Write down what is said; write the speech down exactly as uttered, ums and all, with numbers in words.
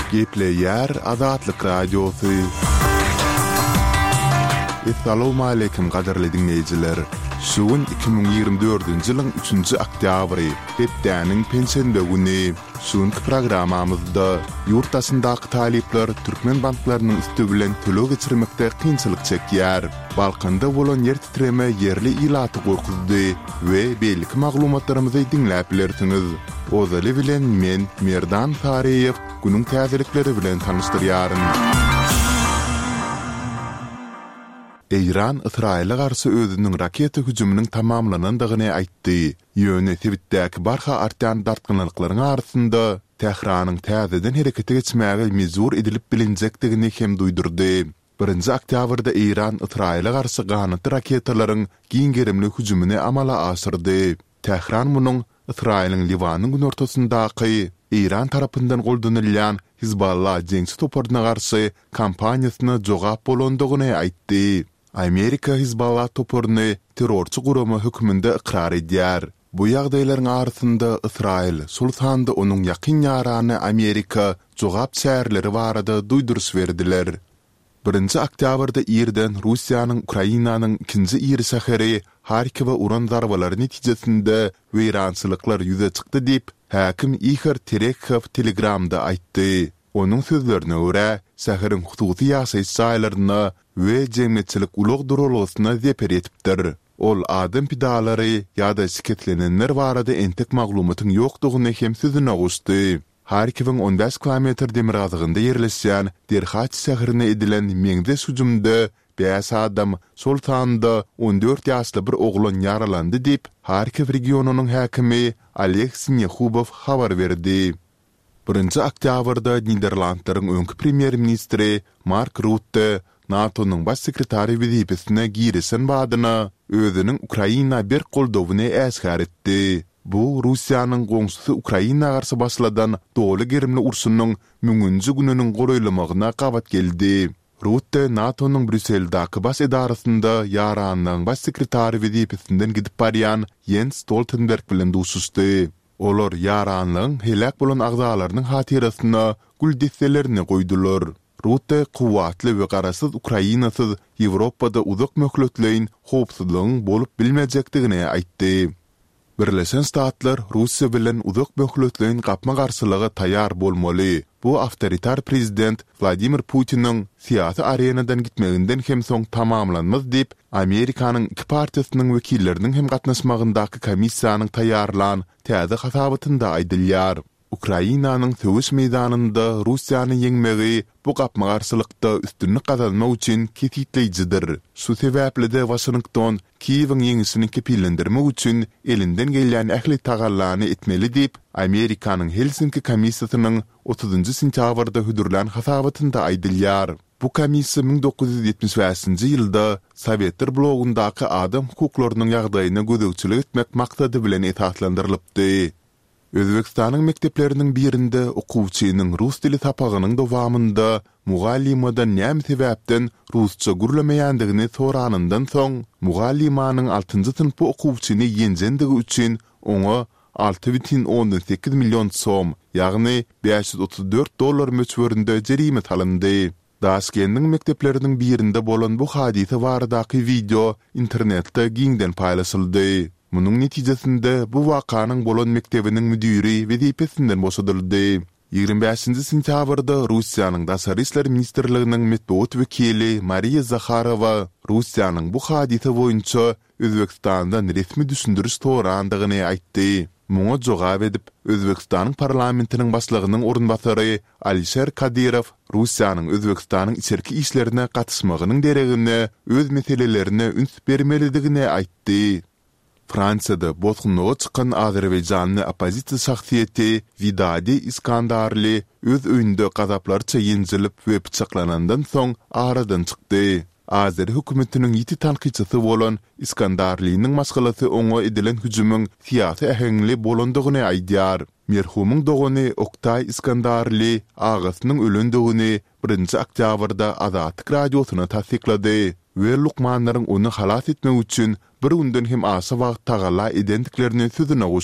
Gepleyer Azatlyk Radiosu. Assalamu alaykum qadarly dinleyijiler. Şuun iki bin ýygrimi dördünji ýylyň üçünji oktýabry, hepdäniň pensiýa güni. Şuňky programamyzda ýurtaşyndaky talipler türkmen banklarynyň üstü bilen төлөө geçirmekde kynçylyk çekýär. Balkanda bolan ýer titreme ýerli ilaty gorkuzdy we belki maglumatlarymyzy dinläp bilersiňiz. Ozaly bilen men Merdan Tariýew günüň täzelikleri bilen tanışdyrýaryn. İran İsrail'e garşy özüniň raketa hüjümüniň tamamlanandygyny aýtdy. Ýöne Tibetdäki barha artan dartgynlyklaryň arasynda Tehranyň täzeden herekete geçmäge mezur edilip bilinjekdigini hem duýdurdy. birinji oktýabrda İran İsrail'e garşy ganaty raketalaryň giňgerimli hüjümüni amala asyrdy. Tehran munyň İsrail'in Livanyň günortasyndaky İran tarapyndan goldanylýan Hizballah jeňsi toparına garşy kampaniýasyna jogap bolandygyny aýtdy. Amerika Hizballah toparyny terrorçy gurama hökmünde ikrar edýär. Bu ýagdaýlaryň arasynda İsrail sultanda onuň ýakyn ýarany Amerika jogap çärleri barada duýdurys berdiler. birinji oktýabrda İran Russiýanyň Ukrainanyň ikinji ýeri şäheri Harkiwa uran zarbalary netijesinde weýrançylyklar ýüze çykdy diýip häkim Ihor Terekhov Telegramda aýtdy. Onuň sözlerine görä, şäheriň hususy ýaşaýyş jaýlaryna we jemgyýetçilik ulug durulgysyna zeper etipdir. Ol adam pidalary ýa-da şiketlenenler barada entek maglumatyň ýokdugyny hem sözüne guşdy. Harkiwň on beş kilometr demirazygynda ýerleşýän Derhaç şäherine edilen meňde hüjümde beş adam sultanda on dört ýaşly bir oglan ýaralandy diýip Harkiw regionunyň häkimi Oleg Sinehubov habar berdi. birinji oktýabrda Niderlandlaryň öňkü premier ministri Mark Rutte NATO'nun baş sekretari wezipesine girişen badyna özüniň Ukraina bir goldawyny äsgär etdi. Bu Russiýanyň goňşusy Ukraina garşy başladan doly gerimli urşunyň müňünji gününiň goraýlamagyna gabat geldi. Rutte NATO'nun Brüsseldaky baş edarasynda ýaranyň baş sekretari wezipesinden gidip barýan Jens Stoltenberg bilen duşuşdy. Olar ýaranyň helak bolan agzalarynyň hatirasyna gül destelerini goýdular. Rutte kuwatly we garasyz Ukrainasyz Ýewropada uzak möhletleýin howpsuzlygyň bolup bilmejekdigini aýtdy. Birleşen Ştatlar Russiýa bilen uzak möhletleýin gapma garşylyga taýýar bolmaly. Bu awtoritar prezident Vladimir Putiniň siýasy arenadan gitmeginden hem soň tamamlanmaz diýip Amerikanyň iki partiýasynyň wekilleriniň hem gatnaşmagyndaky komissiýanyň taýýarlan täze hasabatynda aýdylýar. Ukrainanyň söwüş meydanynda Russiýany ýeňmegi bu gapma garşylykda üstünlük gazanmak üçin ketitleýijidir. Şu sebäple-de Washington Kiýewiň ýeňisini kepillendirmek üçin elinden gelýän ähli tagallany etmeli diýip Amerikanyň Helsinki komissiýasynyň otuzunji sentýabrda hüdürlän hasabatynda aýdylýar. Bu komissiýa ming dokuz ýüz ýetmiş beşinji ýylda Sowetler blogundaky adam hukuklarynyň ýagdaýyna gözegçilik etmek maksady bilen esaslandyrylypdy. Özbekistanyň mekdepleriniň birinde okuwçynyň rus dili tapagynyň dowamında mugallimadan näme sebäpden rusça gürlemeýändigini soranyndan soň mugallimanyň altynjy synpy okuwçyny ýenjendigi üçin oňa alty butun on sekiz million so'm, ýagny beş yüz otuz dört dollar möçberinde jerime salyndy. Daşkendiň mekdepleriniň birinde bolan bu hadise baradaky video internetde giňden paýlaşyldy. Munyň netijesinde bu wakanyň bolan mektebiniň müdiri wezipesinden boşadyldy. ýygrimi beşinji sentýabrda Russiýanyň Daşary işler ministrliginiň medeniýet wekili Mariya Zakharova Russiýanyň bu hadise boýunça Özbekistandan resmi düşündiriş torandygyny aýtdy. Muňa jogap edip Özbekistanyň parlamentiniň başlygynyň orunbasary Alisher Kadirov Russiýanyň Özbekistanyň içerki işlerine gatnaşmagynyň deregine öz meselelerini üns bermelidigini aýtdy. Fransiyada bozgunluğa çıkan Azerbaycanlı opozisiya şahsiyeti Vidadi İskandarli öz öýünde gazaplarça ýenjilip we pyçaklanandan soň aradan çykdy. Azeri hökümetiniň ýeti tanqidçisi bolan İskandarlynyň maşgalasy oňa edilen hüjümüň siýasy ähengli bolandygyny aýdýar. Merhumyň dogany Oktay İskandarly agasynyň ölendigini birinji oktýabrda Azatlyk radiosyna tasdiklady we lukmanlaryň onu halas etmek üçin bir günden hem asa wagt tagalla edendiklerini sözüne